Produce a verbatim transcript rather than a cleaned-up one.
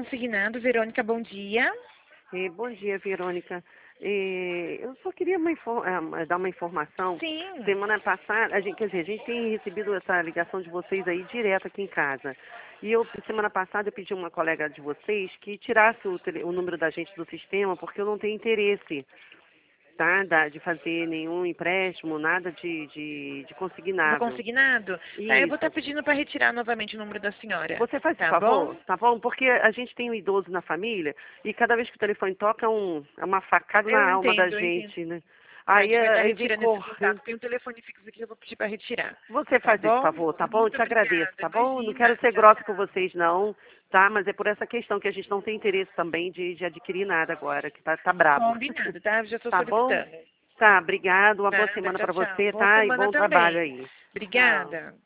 consignado. Verônica, bom dia. Eh, bom dia, Verônica. Eh, eu só queria uma infor- ah, dar uma informação. Sim. Semana passada, a gente, quer dizer, a gente tem recebido essa ligação de vocês aí direto aqui em casa. E eu, semana passada, eu pedi a uma colega de vocês que tirasse o, tele- o número da gente do sistema, porque eu não tenho interesse, tá? Da- de fazer nenhum empréstimo, nada de, de, de No consignado. consignado? Tá, eu vou estar Isso. pedindo para retirar novamente o número da senhora. Você faz esse Tá bom? favor, tá bom? Porque a gente tem um idoso na família e cada vez que o telefone toca é, um, é uma facada Eu na alma da entendo, eu entendo. gente, né? Tá, a Aí, gente vai eh, estar aí vem retirando esse correndo. contato. Tem um telefone fixo aqui que eu vou pedir para retirar. Você Tá faz esse bom? favor, tá bom? Eu Muito te agradeço, obrigada. tá bom? Não Imagina. quero ser Tchau, grossa com tchau. vocês, não, tá? Mas é por essa questão que a gente não tem interesse também de, de adquirir nada agora, que tá, tá brabo. Combinado, tá? Eu já estou Tá bom? solicitando. Tá, obrigado. Uma boa Nada, semana tchau, para tchau. você, Boa tá? E semana bom trabalho também. aí. Tchau. Obrigada.